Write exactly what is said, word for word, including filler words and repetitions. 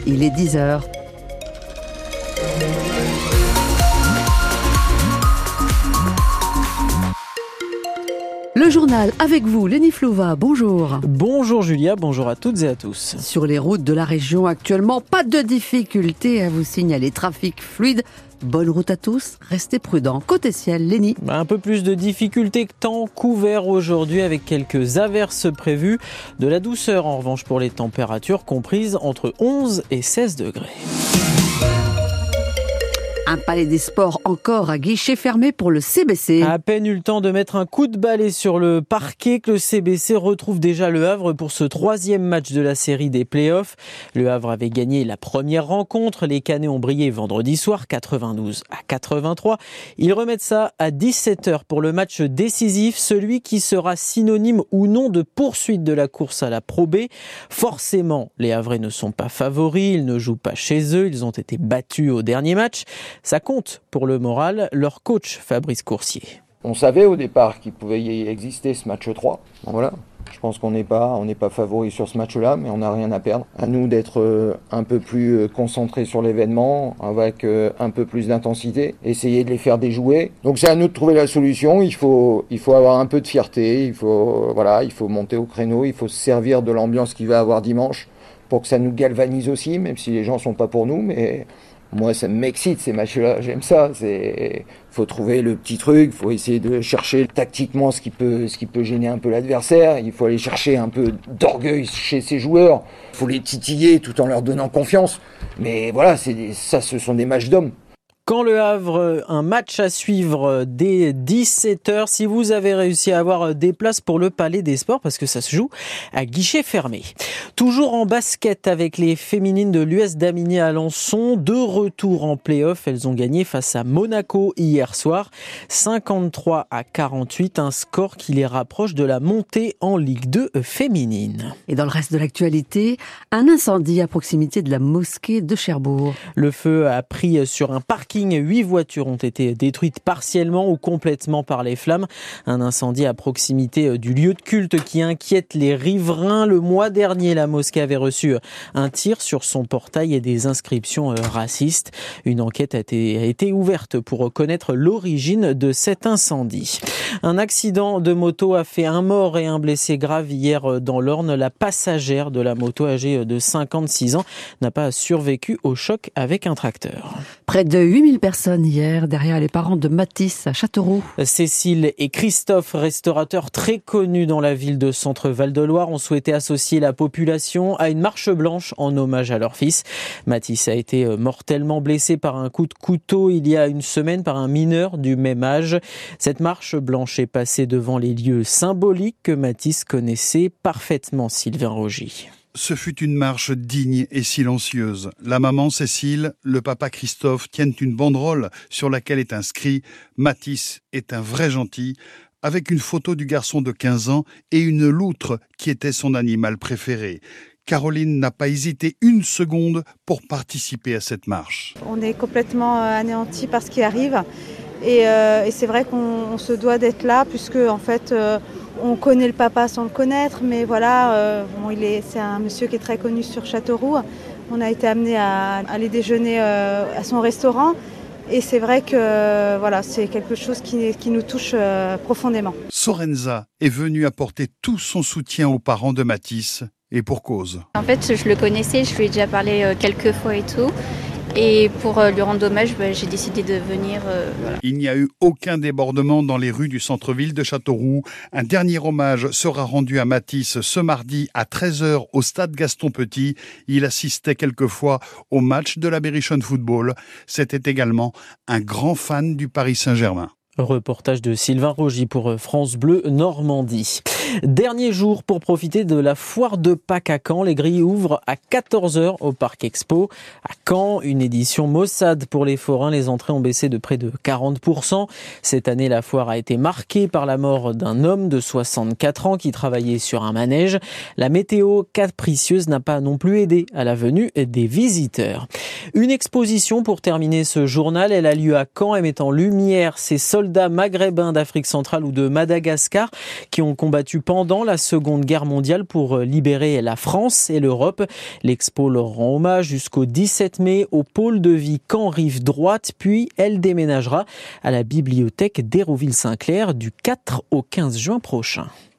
il est dix heures. Le journal avec vous, Lénie Flouva, bonjour. Bonjour Julia, bonjour à toutes et à tous. Sur les routes de la région actuellement, pas de difficultés à vous signaler. Trafic fluide, bonne route à tous, restez prudents. Côté ciel, Lénie. Un peu plus de difficultés que temps couvert aujourd'hui avec quelques averses prévues. De la douceur en revanche pour les températures comprises entre onze et seize degrés. Un palais des sports encore à guichet fermé pour le C B C. À peine eu le temps de mettre un coup de balai sur le parquet que le C B C retrouve déjà Le Havre pour ce troisième match de la série des playoffs. Le Havre avait gagné la première rencontre. Les Canets ont brillé vendredi soir, quatre-vingt-douze à quatre-vingt-trois. Ils remettent ça à dix-sept heures pour le match décisif, celui qui sera synonyme ou non de poursuite de la course à la Pro B. Forcément, les Havrais ne sont pas favoris, ils ne jouent pas chez eux, ils ont été battus au dernier match. Ça compte pour le moral, leur coach Fabrice Coursier. On savait au départ qu'il pouvait y exister ce match trois. Bon, voilà. Je pense qu'on n'est pas, on n'est pas favori sur ce match-là, mais on n'a rien à perdre. À nous d'être un peu plus concentrés sur l'événement, avec un peu plus d'intensité, essayer de les faire déjouer. Donc c'est à nous de trouver la solution. Il faut, il faut avoir un peu de fierté. Il faut, voilà, il faut monter au créneau. Il faut se servir de l'ambiance qu'il va avoir dimanche pour que ça nous galvanise aussi, même si les gens sont pas pour nous, mais moi, ça m'excite ces matchs-là, j'aime ça. Il faut trouver le petit truc, il faut essayer de chercher tactiquement ce qui peut, ce qui peut gêner un peu l'adversaire. Il faut aller chercher un peu d'orgueil chez ces joueurs. Il faut les titiller tout en leur donnant confiance. Mais voilà, c'est des, ça, ce sont des matchs d'hommes. Quand Le Havre, un match à suivre dès dix-sept heures. Si vous avez réussi à avoir des places pour le Palais des Sports, parce que ça se joue à guichet fermé. Toujours en basket avec les féminines de l'U S Damigny Alençon. De retour en play-off, elles ont gagné face à Monaco hier soir. cinquante-trois à quarante-huit, un score qui les rapproche de la montée en Ligue deux féminine. Et dans le reste de l'actualité, un incendie à proximité de la mosquée de Cherbourg. Le feu a pris sur un parking. Huit voitures ont été détruites partiellement ou complètement par les flammes. Un incendie à proximité du lieu de culte qui inquiète les riverains. Le mois dernier, la mosquée avait reçu un tir sur son portail et des inscriptions racistes. Une enquête a été, a été ouverte pour connaître l'origine de cet incendie. Un accident de moto a fait un mort et un blessé grave hier dans l'Orne. La passagère de la moto âgée de cinquante-six ans n'a pas survécu au choc avec un tracteur. Près de huit mille personnes hier derrière les parents de Mathis à Châteauroux. Cécile et Christophe, restaurateurs très connus dans la ville de Centre-Val-de-Loire, ont souhaité associer la population à une marche blanche en hommage à leur fils. Mathis a été mortellement blessé par un coup de couteau il y a une semaine par un mineur du même âge. Cette marche blanche est passée devant les lieux symboliques que Mathis connaissait parfaitement, Sylvain Rogy. Ce fut une marche digne et silencieuse. La maman Cécile, le papa Christophe tiennent une banderole sur laquelle est inscrit « Mathis est un vrai gentil » avec une photo du garçon de quinze ans et une loutre qui était son animal préféré. Caroline n'a pas hésité une seconde pour participer à cette marche. On est complètement anéantis par ce qui arrive et, euh, et c'est vrai qu'on se doit d'être là puisque en fait euh, on connaît le papa sans le connaître, mais voilà, euh, bon, il est, c'est un monsieur qui est très connu sur Châteauroux. On a été amenés à aller déjeuner euh, à son restaurant. Et c'est vrai que euh, voilà, c'est quelque chose qui, qui nous touche euh, profondément. Sorenza est venue apporter tout son soutien aux parents de Mathis, et pour cause. En fait, je le connaissais, je lui ai déjà parlé euh, quelques fois et tout. Et pour euh, lui rendre hommage, bah, j'ai décidé de venir. Euh, voilà. Il n'y a eu aucun débordement dans les rues du centre-ville de Châteauroux. Un dernier hommage sera rendu à Mathis ce mardi à treize heures au stade Gaston-Petit. Il assistait quelquefois au match de la Berrichonne Football. C'était également un grand fan du Paris Saint-Germain. Reportage de Sylvain Rogy pour France Bleu Normandie. Dernier jour pour profiter de la foire de Pâques à Caen. Les grilles ouvrent à quatorze heures au Parc Expo. À Caen, une édition maussade pour les forains. Les entrées ont baissé de près de quarante pour cent. Cette année, la foire a été marquée par la mort d'un homme de soixante-quatre ans qui travaillait sur un manège. La météo capricieuse n'a pas non plus aidé à la venue des visiteurs. Une exposition pour terminer ce journal. Elle a lieu à Caen et met en lumière ces soldats maghrébins d'Afrique centrale ou de Madagascar qui ont combattu pendant la Seconde Guerre mondiale pour libérer la France et l'Europe. L'expo leur rend hommage jusqu'au dix-sept mai au pôle de vie Caen Rive Droite, puis elle déménagera à la bibliothèque d'Hérouville-Saint-Clair du quatre au quinze juin prochain.